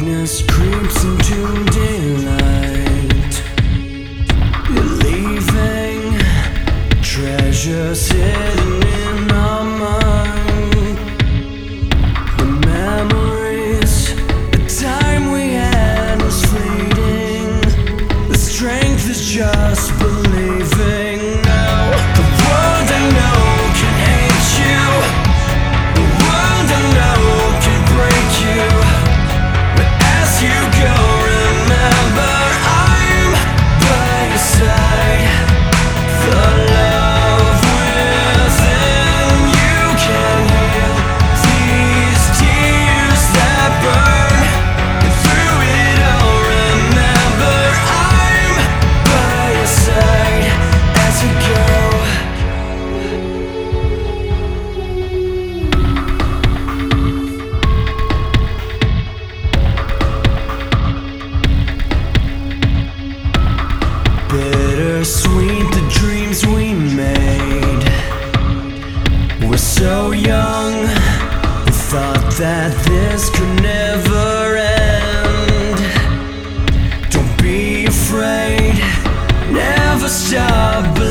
darkness creeps into daylight. You're leaving treasures hidden in our mind. The memories, the time we had was fleeting. The strength is just believing. Now the world I know can hate you. The world I know can break you. But as you go, remember I'm by your side. The love within you can heal these tears that burn. And through it all, remember I'm by your side as you go. Bittersweet the dreams we made. We're so young, we thought that this could never end. Don't be afraid, never stop